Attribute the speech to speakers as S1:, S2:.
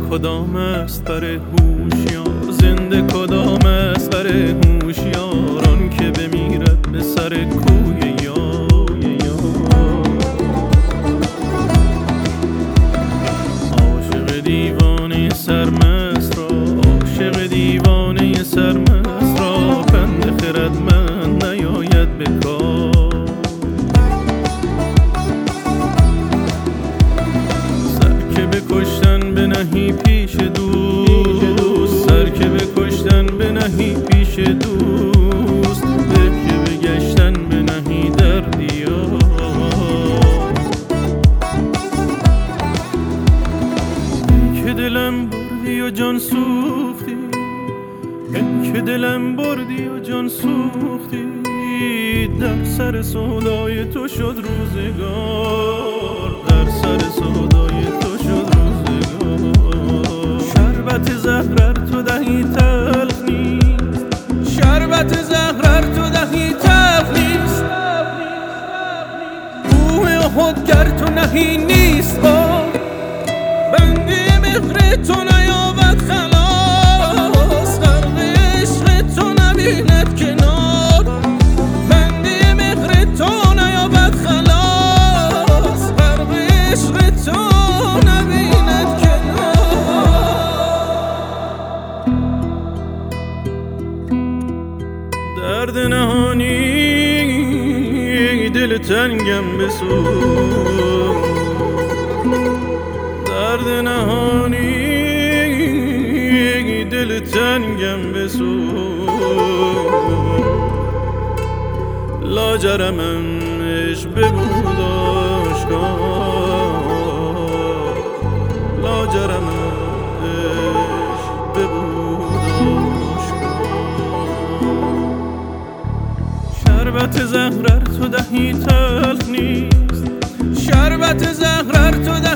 S1: کدام است بر هوشیار، زنده کدام است بر هوشیار، آن که بمیرد به سر کوی یار. عاشق دیوانه سرمست را، عاشق دیوانه سرمست را، پند خردمند نیاید به کار. سر که به کشتن بنهی پیش دوست، سر که به کشتن بنهی پیش دوست، به که به گشتن بنهی در دیار. ای که دلم بردی و جان سوختی، ای که دلم بردی و جان سوختی، در سر سودای تو شد روزگار، در سر سودای تو شد روزگار. شربت زهر تو دهی تلخ نیست، شربت زهر تو دهی تلخ نیست، کوه خودگر تو نهی نیست با بنده مهر تو نیابد خلاص، غرق عشق تو نبیند کنار، بنده مهر تو نیابد خلاص، غرق عشق تو نبیند کنار. درد نهانی دل تنگم بسوز، درد نهانی دل تنگم بسوز، لاجرمش ببود آشکار، لاجرمش ببود آشکار. شربت زهر تو دهی تلخ نیست، شربت زهر تو